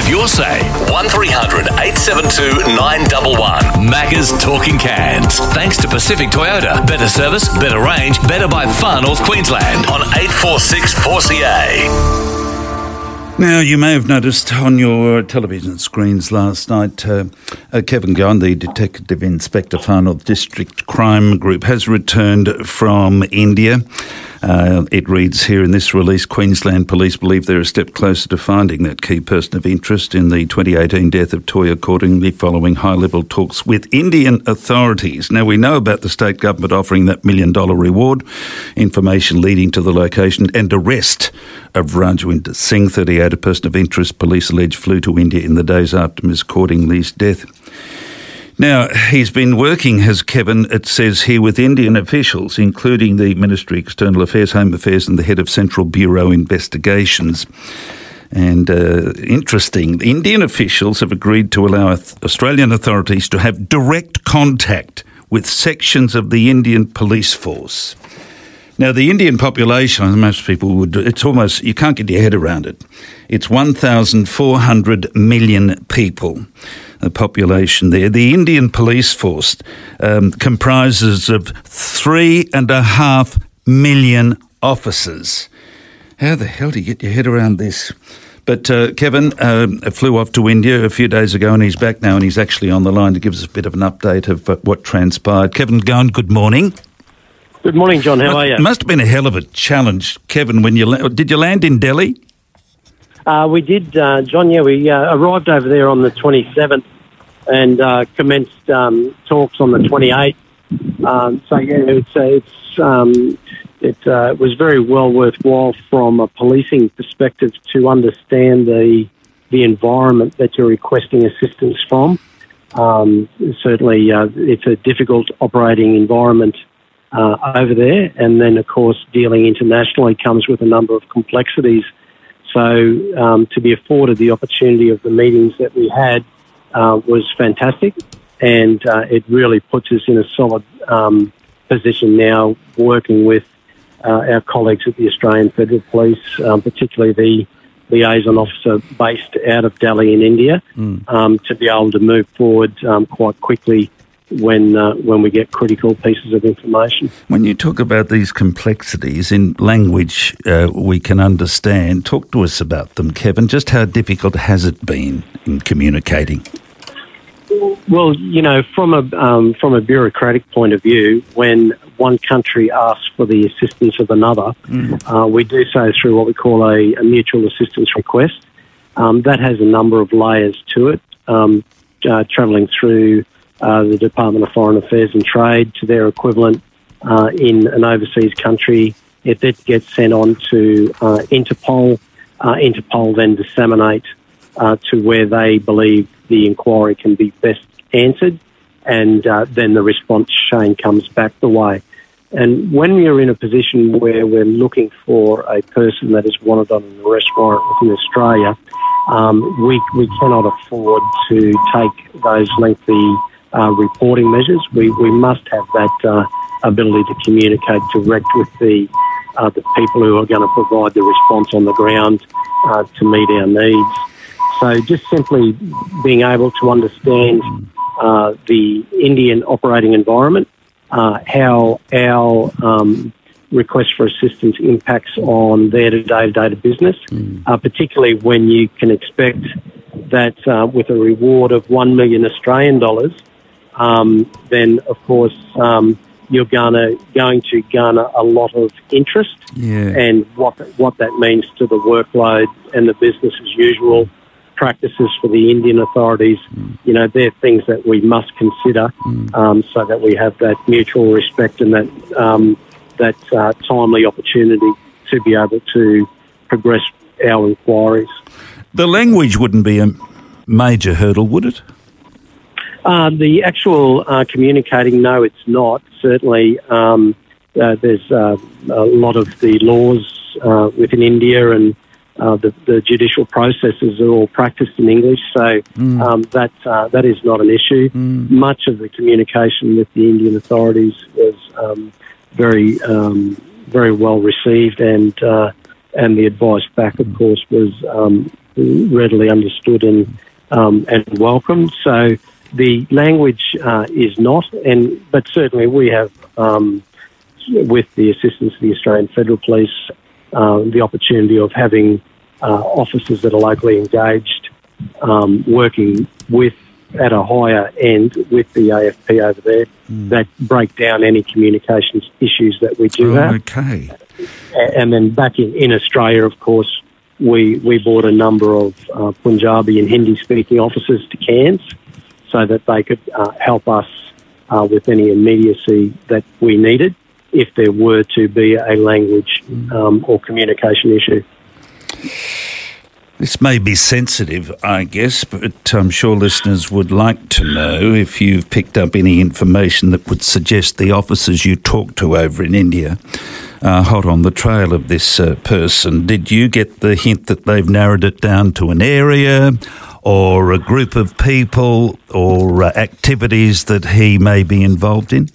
have your say. 1300 872 911. Macca's Talking Cans. Thanks to Pacific Toyota. Better service, better range, better by far North Queensland on 846 4CA. Now, you may have noticed on your television screens last night, Kevin Gowan, the Detective Inspector Far North District Crime Group, has returned from India. It reads here in this release, Queensland Police believe they're a step closer to finding that key person of interest in the 2018 death of Toya Cordingley following high-level talks with Indian authorities. Now, we know about the state government offering that $1 million reward, information leading to the location and arrest of Rajwinder Singh, 38, a person of interest police allege flew to India in the days after Ms Cordingley's death. Now, he's been working, as Kevin, it says here, with Indian officials, including the Ministry of External Affairs, Home Affairs and the head of Central Bureau Investigations. And interesting, Indian officials have agreed to allow Australian authorities to have direct contact with sections of the Indian police force. Now, the Indian population, most people would, it's almost, you can't get your head around it. It's 1,400 million people, the population there. The Indian police force comprises of 3.5 million officers. How the hell do you get your head around this? But Kevin flew off to India a few days ago and he's back now and he's actually on the line to give us a bit of an update of what transpired. Kevin Gowan, good morning. Good morning, John. How are you? It must have been a hell of a challenge, Kevin, when did you land in Delhi? We did, John. Yeah, we arrived over there on the 27th and commenced talks on the 28th. So yeah, it was very well worthwhile from a policing perspective to understand the environment that you're requesting assistance from. Certainly, it's a difficult operating environment over there, and then of course dealing internationally comes with a number of complexities. So to be afforded the opportunity of the meetings that we had was fantastic, and it really puts us in a solid position now working with our colleagues at the Australian Federal Police, particularly the liaison officer based out of Delhi in India, to be able to move forward quite quickly when we get critical pieces of information. When you talk about these complexities in language we can understand, talk to us about them, Kevin. Just how difficult has it been in communicating? Well, you know, from a bureaucratic point of view, when one country asks for the assistance of another, we do so through what we call a mutual assistance request. That has a number of layers to it, travelling through the Department of Foreign Affairs and Trade to their equivalent in an overseas country. It then gets sent on to Interpol. Interpol then disseminate to where they believe the inquiry can be best answered, and then the response chain comes back the way. And when we're in a position where we're looking for a person that is wanted on an arrest warrant within Australia, we cannot afford to take those lengthy reporting measures. We must have that ability to communicate direct with the people who are going to provide the response on the ground to meet our needs. So just simply being able to understand the Indian operating environment, how our request for assistance impacts on their day-to-day business, particularly when you can expect that with a reward of 1 million Australian dollars, then of course you're going to garner a lot of interest, and what that means to the workload and the business as usual practices for the Indian authorities. You know, they're things that we must consider so that we have that mutual respect and that timely opportunity to be able to progress our inquiries. The language wouldn't be a major hurdle, would it? The actual communicating, no, it's not. Certainly, there's a lot of the laws within India and the judicial processes are all practiced in English, so that is not an issue. Much of the communication with the Indian authorities was very well received, and the advice back, of course, was readily understood and welcomed. So the language is not, but certainly we have, with the assistance of the Australian Federal Police, the opportunity of having officers that are locally engaged, working at a higher end with the AFP over there, that break down any communications issues that we do have. Okay. And then back in Australia, of course, we brought a number of Punjabi and Hindi-speaking officers to Cairns so that they could help us with any immediacy that we needed if there were to be a language or communication issue. This may be sensitive, I guess, but I'm sure listeners would like to know if you've picked up any information that would suggest the officers you talked to over in India are hot on the trail of this person. Did you get the hint that they've narrowed it down to an area or a group of people or activities that he may be involved in?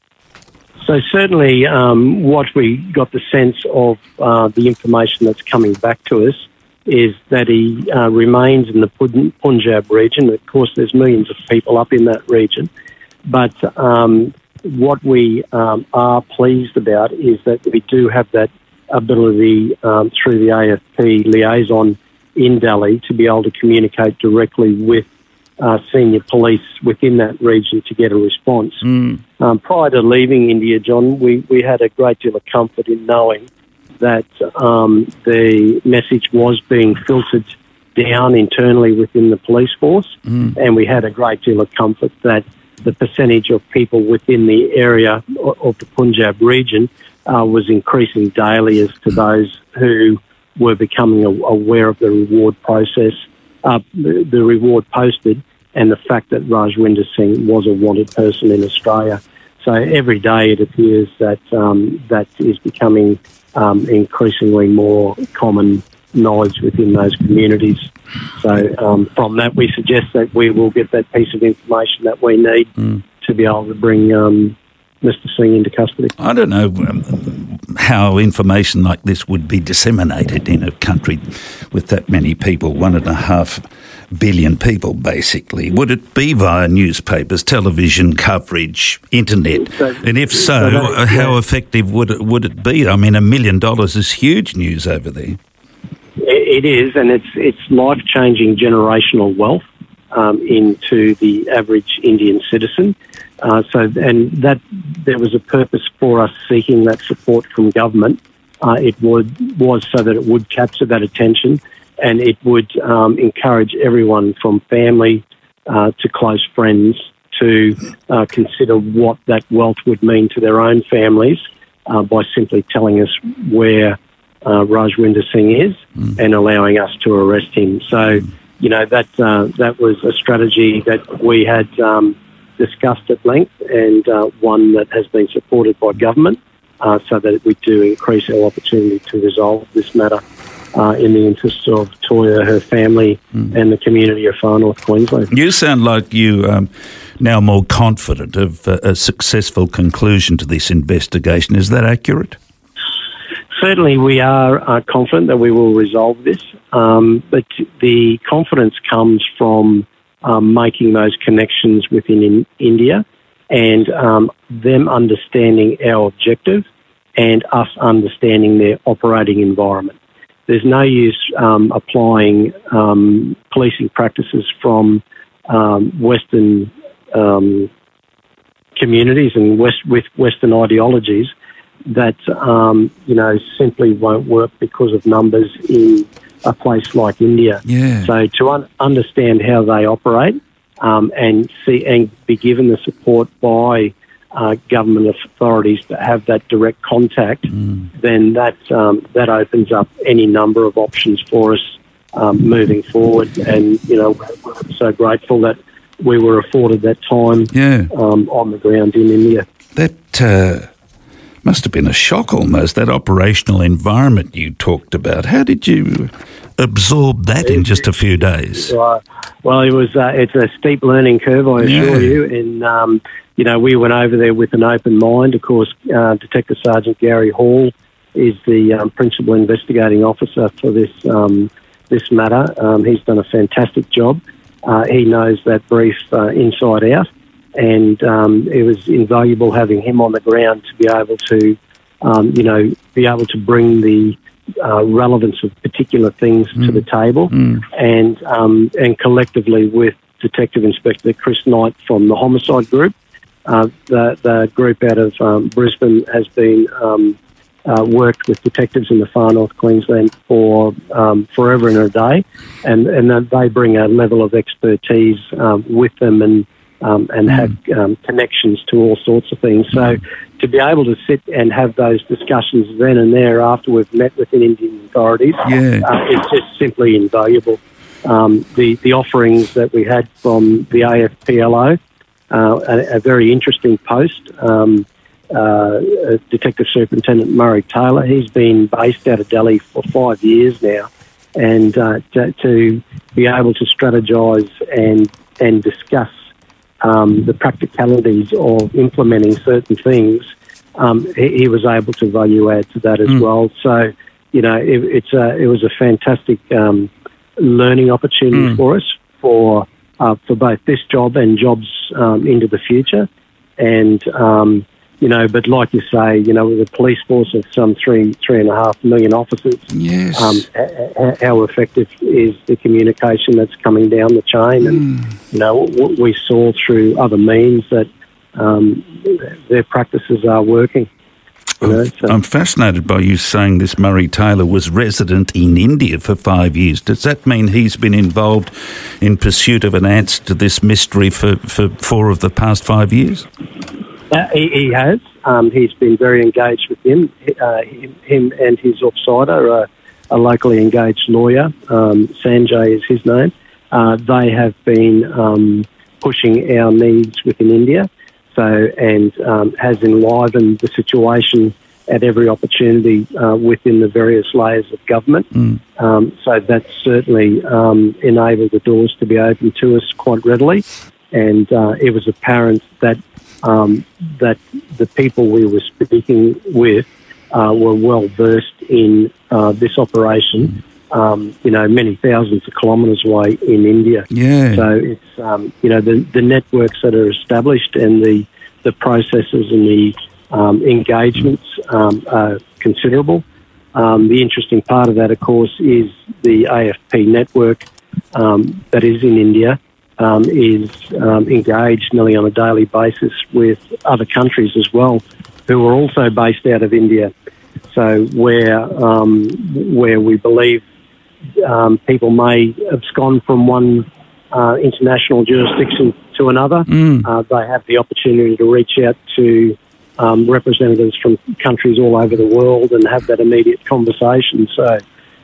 So certainly what we got the sense of the information that's coming back to us is that he remains in the Punjab region. Of course, there's millions of people up in that region. But what we are pleased about is that we do have that ability through the AFP liaison in Delhi to be able to communicate directly with senior police within that region to get a response. Prior to leaving India, John, we had a great deal of comfort in knowing that the message was being filtered down internally within the police force, and we had a great deal of comfort that the percentage of people within the area of the Punjab region was increasing daily as to those who were becoming aware of the reward process, the reward posted, and the fact that Rajwinder Singh was a wanted person in Australia. So every day it appears that that is becoming increasingly more common knowledge within those communities. So from that, we suggest that we will get that piece of information that we need to be able to bring Mr. Singh into custody. I don't know how information like this would be disseminated in a country with that many people, 1.5 billion people, basically. Would it be via newspapers, television coverage, internet? And if so, how effective would it be? I mean, $1 million is huge news over there. It is, and it's life-changing generational wealth into the average Indian citizen. And that there was a purpose for us seeking that support from government. It was so that it would capture that attention, and it would encourage everyone from family to close friends to consider what that wealth would mean to their own families by simply telling us where Rajwinder Singh is and allowing us to arrest him. So, you know, that was a strategy that we had discussed at length, and one that has been supported by government, so that we do increase our opportunity to resolve this matter in the interests of Toya, her family, and the community of Far North Queensland. You sound like you now more confident of a successful conclusion to this investigation. Is that accurate? Certainly we are confident that we will resolve this, but the confidence comes from making those connections within India and them understanding our objective and us understanding their operating environment. There's no use applying policing practices from Western communities and with Western ideologies that simply won't work because of numbers in a place like India. Yeah. So to understand how they operate and be given the support by government authorities to have that direct contact, then that opens up any number of options for us moving forward. And we're so grateful that we were afforded that time on the ground in India. That must have been a shock almost, that operational environment you talked about. How did you absorb that in just a few days? Well, it's a steep learning curve, I assure you. And, we went over there with an open mind. Of course, Detective Sergeant Gary Hall is the principal investigating officer for this this matter. He's done a fantastic job. He knows that brief inside out, and it was invaluable having him on the ground to be able to, be able to bring the relevance of particular things to the table, and collectively with Detective Inspector Chris Knight from the Homicide Group. The group out of Brisbane has been worked with detectives in the far north Queensland for forever and a day, and they bring a level of expertise with them and have connections to all sorts of things. So to be able to sit and have those discussions then and there after we've met with the Indian authorities, it's just simply invaluable. The offerings that we had from the AFPLO, a very interesting post. Detective Superintendent Murray Taylor, he's been based out of Delhi for 5 years now, and to be able to strategise and discuss the practicalities of implementing certain things, he was able to value add to that as well. So, it was a fantastic learning opportunity for us for both this job and jobs into the future. And, but like you say, with a police force of some 3.5 million officers, how effective is the communication that's coming down the chain? And, we saw through other means that their practices are working. I'm fascinated by you saying this Murray Taylor was resident in India for 5 years. Does that mean he's been involved in pursuit of an answer to this mystery for 4 of the past 5 years? He has. He's been very engaged with him. Him and his offsider, a locally engaged lawyer, Sanjay is his name. They have been pushing our needs within India. And has enlivened the situation at every opportunity within the various layers of government. So that's certainly enabled the doors to be open to us quite readily. And it was apparent that that the people we were speaking with were well versed in this operation. Many thousands of kilometres away in India. Yeah. So it's the networks that are established and the processes and the engagements are considerable. The interesting part of that, of course, is the AFP network that is in India is engaged nearly on a daily basis with other countries as well, who are also based out of India. So where we believe people may abscond from one international jurisdiction to another, they have the opportunity to reach out to representatives from countries all over the world and have that immediate conversation. So,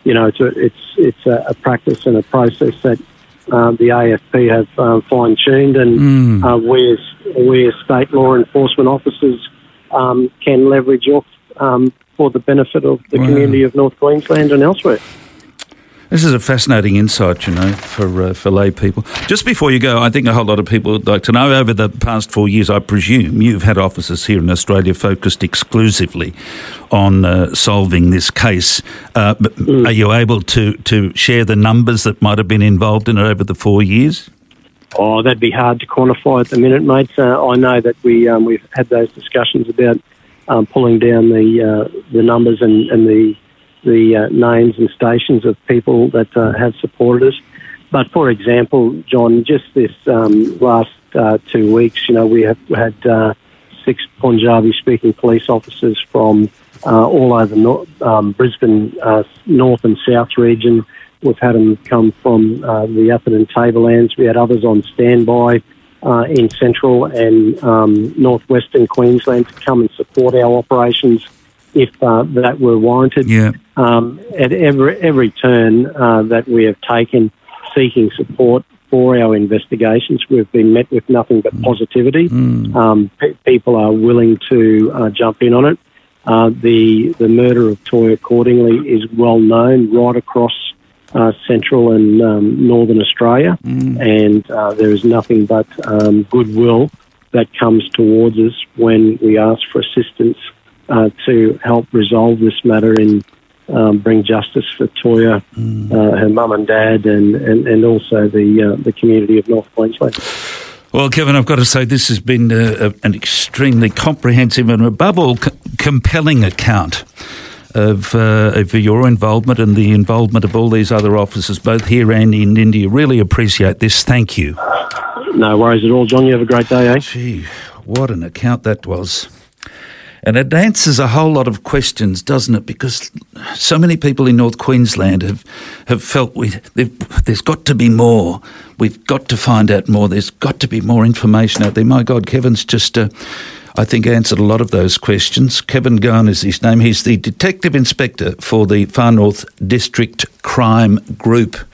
it's a practice and a process that the AFP have fine-tuned, and where state law enforcement officers can leverage off for the benefit of the community of North Queensland and elsewhere. This is a fascinating insight, for lay people. Just before you go, I think a whole lot of people would like to know, over the past 4 years, I presume you've had officers here in Australia focused exclusively on solving this case. Are you able to share the numbers that might have been involved in it over the 4 years? Oh, that'd be hard to quantify at the minute, mate. I know that we've had those discussions about pulling down the numbers and the names and stations of people that have supported us. But for example, John, just this last 2 weeks, we have had 6 Punjabi-speaking police officers from all over Brisbane, north and south region. We've had them come from the Atherton Tablelands. We had others on standby in central and northwestern Queensland to come and support our operations if that were warranted. Yeah. At every turn that we have taken seeking support for our investigations, we've been met with nothing but positivity. People are willing to jump in on it. The murder of Toyah Cordingley is well known right across central and northern Australia, and there is nothing but goodwill that comes towards us when we ask for assistance to help resolve this matter in bring justice for Toyah, her mum and dad, and also the community of North Queensland. Well, Kevin, I've got to say this has been an extremely comprehensive and, above all, compelling account of your involvement and the involvement of all these other officers, both here and in India. Really appreciate this. Thank you. No worries at all, John. You have a great day, eh? Gee, what an account that was. And it answers a whole lot of questions, doesn't it? Because so many people in North Queensland have felt there's got to be more. We've got to find out more. There's got to be more information out there. My God, Kevin's just, I think, answered a lot of those questions. Kevin Garn is his name. He's the Detective Inspector for the Far North District Crime Group.